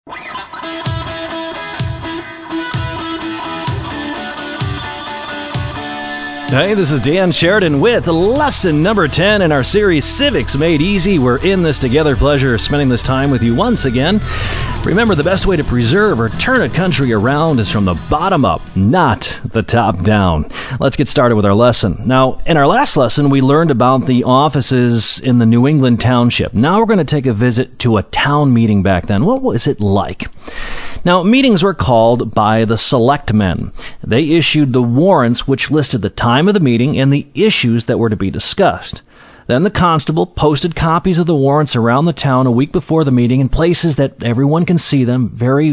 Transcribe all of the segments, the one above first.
Hey, this is Dan Sheridan with lesson number 10 in our series, Civics Made Easy. We're in this together. Pleasure of spending this time with you once again. Remember, the best way to preserve or turn a country around is from the bottom up, not the top down. Let's get started with our lesson. Now, in our last lesson, we learned about the offices in the New England Township. Now we're going to take a visit to a town meeting back then. What was it like? Now, meetings were called by the selectmen. They issued the warrants which listed the time of the meeting and the issues that were to be discussed. Then the constable posted copies of the warrants around the town a week before the meeting in places that everyone can see them,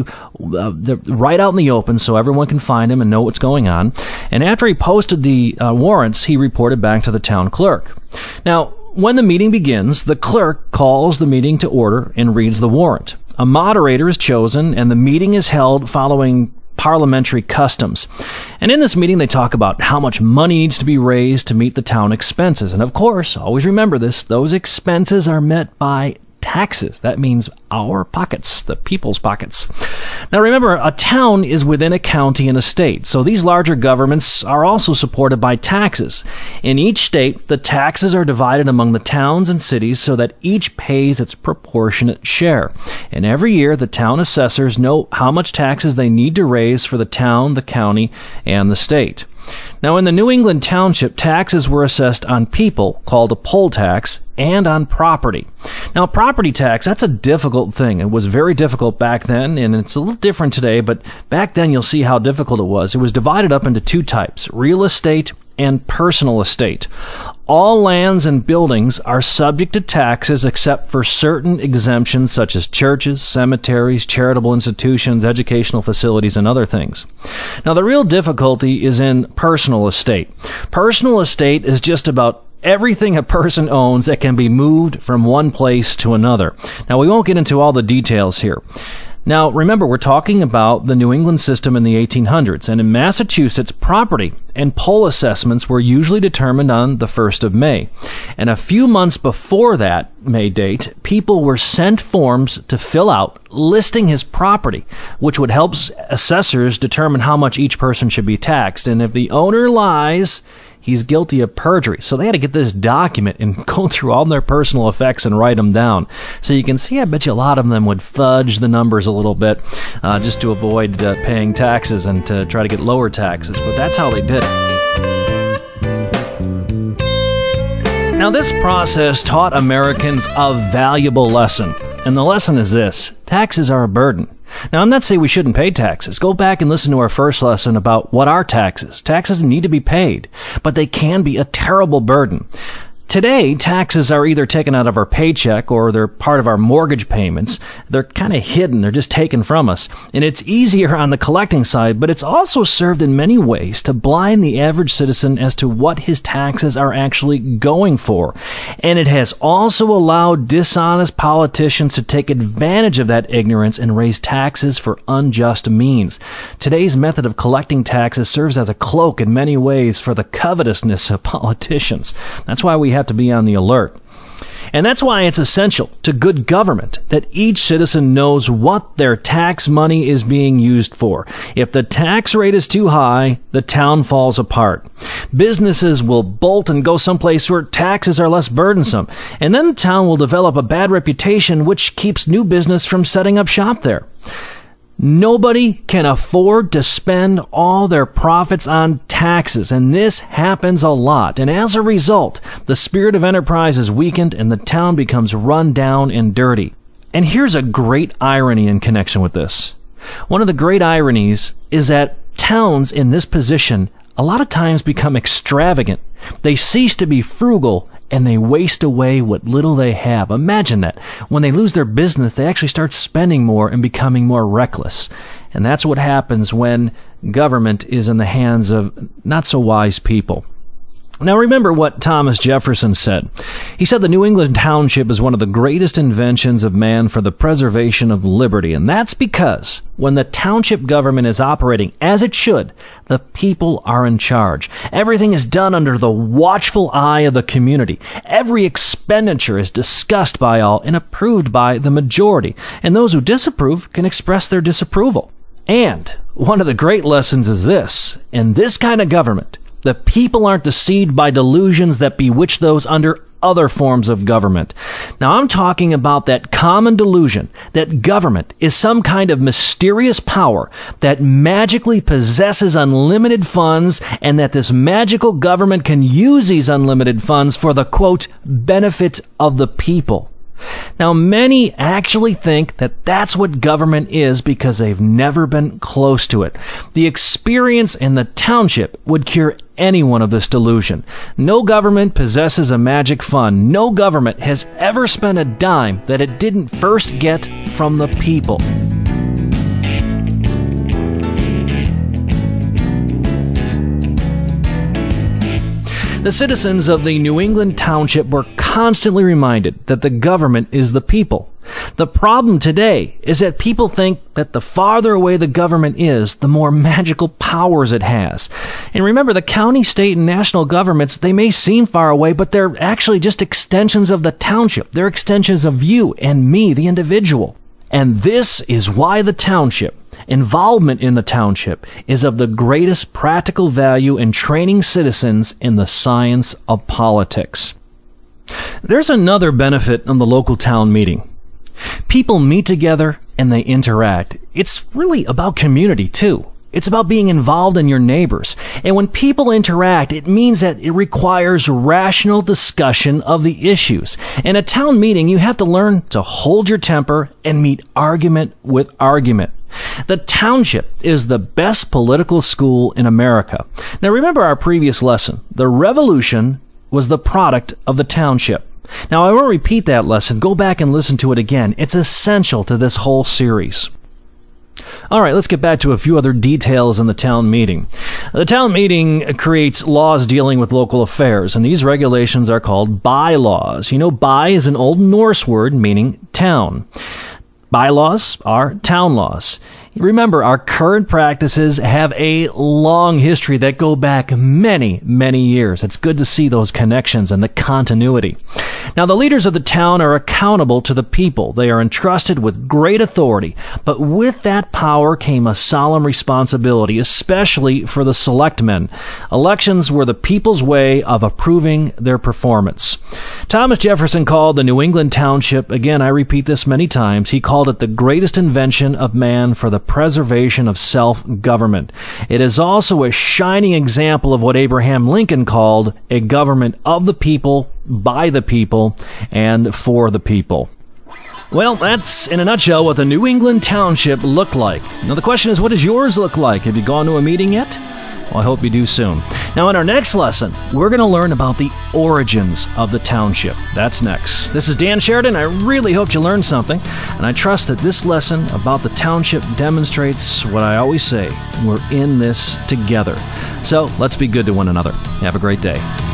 right out in the open so everyone can find them and know what's going on. And after he posted the warrants, he reported back to the town clerk. Now, when the meeting begins, the clerk calls the meeting to order and reads the warrant. A moderator is chosen, and the meeting is held following parliamentary customs. And in this meeting, they talk about how much money needs to be raised to meet the town expenses. And of course, always remember this, those expenses are met by taxes. That means our pockets, the people's pockets. Now remember, a town is within a county and a state, so these larger governments are also supported by taxes. In each state, the taxes are divided among the towns and cities so that each pays its proportionate share. And every year, the town assessors know how much taxes they need to raise for the town, the county, and the state. Now, in the New England Township, taxes were assessed on people, called a poll tax, and on property. Now, property tax, that's a difficult thing. It was very difficult back then, and it's a little different today, but back then you'll see how difficult it was. It was divided up into two types, real estate and personal estate. All lands and buildings are subject to taxes except for certain exemptions such as churches, cemeteries, charitable institutions, educational facilities, and other things. Now, the real difficulty is in personal estate. Personal estate is just about everything a person owns that can be moved from one place to another. Now, we won't get into all the details here. Now, remember, we're talking about the New England system in the 1800s, and in Massachusetts, property and poll assessments were usually determined on the 1st of May. And a few months before that May date, people were sent forms to fill out listing his property, which would help assessors determine how much each person should be taxed. And if the owner lies, he's guilty of perjury. So they had to get this document and go through all their personal effects and write them down. So you can see, I bet you a lot of them would fudge the numbers a little bit just to avoid paying taxes and to try to get lower taxes. But that's how they did it. Now, this process taught Americans a valuable lesson. And the lesson is this: taxes are a burden. Now, I'm not saying we shouldn't pay taxes. Go back and listen to our first lesson about what are taxes. Taxes need to be paid, but they can be a terrible burden. Today, taxes are either taken out of our paycheck or they're part of our mortgage payments. They're kind of hidden. They're just taken from us. And it's easier on the collecting side, but it's also served in many ways to blind the average citizen as to what his taxes are actually going for. And it has also allowed dishonest politicians to take advantage of that ignorance and raise taxes for unjust means. Today's method of collecting taxes serves as a cloak in many ways for the covetousness of politicians. That's why we have to be on the alert. And that's why it's essential to good government that each citizen knows what their tax money is being used for. If the tax rate is too high, the town falls apart. Businesses will bolt and go someplace where taxes are less burdensome. And then the town will develop a bad reputation which keeps new business from setting up shop there. Nobody can afford to spend all their profits on taxes, and this happens a lot. And as a result, the spirit of enterprise is weakened and the town becomes run down and dirty. And here's a great irony in connection with this. One of the great ironies is that towns in this position a lot of times become extravagant. They cease to be frugal and they waste away what little they have. Imagine that. When they lose their business, they actually start spending more and becoming more reckless. And that's what happens when government is in the hands of not so wise people. Now remember what Thomas Jefferson said. He said the New England Township is one of the greatest inventions of man for the preservation of liberty. And that's because when the township government is operating as it should, the people are in charge. Everything is done under the watchful eye of the community. Every expenditure is discussed by all and approved by the majority. And those who disapprove can express their disapproval. And one of the great lessons is this: in this kind of government, the people aren't deceived by delusions that bewitch those under other forms of government. Now, I'm talking about that common delusion that government is some kind of mysterious power that magically possesses unlimited funds, and that this magical government can use these unlimited funds for the, quote, benefit of the people. Now, many actually think that that's what government is because they've never been close to it. The experience in the township would cure anyone of this delusion. No government possesses a magic fund. No government has ever spent a dime that it didn't first get from the people. The citizens of the New England Township were constantly reminded that the government is the people. The problem today is that people think that the farther away the government is, the more magical powers it has. And remember, the county, state, and national governments, they may seem far away, but they're actually just extensions of the township. They're extensions of you and me, the individual. And this is why the township, involvement in the township, is of the greatest practical value in training citizens in the science of politics. There's another benefit of the local town meeting. People meet together and they interact. It's really about community, too. It's about being involved in your neighbors. And when people interact, it means that it requires rational discussion of the issues. In a town meeting, you have to learn to hold your temper and meet argument with argument. The township is the best political school in America. Now remember our previous lesson. The revolution was the product of the township. Now I won't repeat that lesson. Go back and listen to it again. It's essential to this whole series. All right, let's get back to a few other details in the town meeting. The town meeting creates laws dealing with local affairs, and these regulations are called bylaws. You know, by is an Old Norse word meaning town. Bylaws are town laws. Remember, our current practices have a long history that go back many, many years. It's good to see those connections and the continuity. Now, the leaders of the town are accountable to the people. They are entrusted with great authority, but with that power came a solemn responsibility, especially for the selectmen. Elections were the people's way of approving their performance. Thomas Jefferson called the New England Township, again, I repeat this many times, he called it the greatest invention of man for the preservation of self-government. It is also a shining example of what Abraham Lincoln called a government of the people, by the people, and for the people. Well, that's, in a nutshell, what the New England Township looked like. Now, the question is, what does yours look like? Have you gone to a meeting yet? Well, I hope you do soon. Now, in our next lesson, we're going to learn about the origins of the township. That's next. This is Dan Sheridan. I really hope you learned something, and I trust that this lesson about the township demonstrates what I always say: we're in this together. So, let's be good to one another. Have a great day.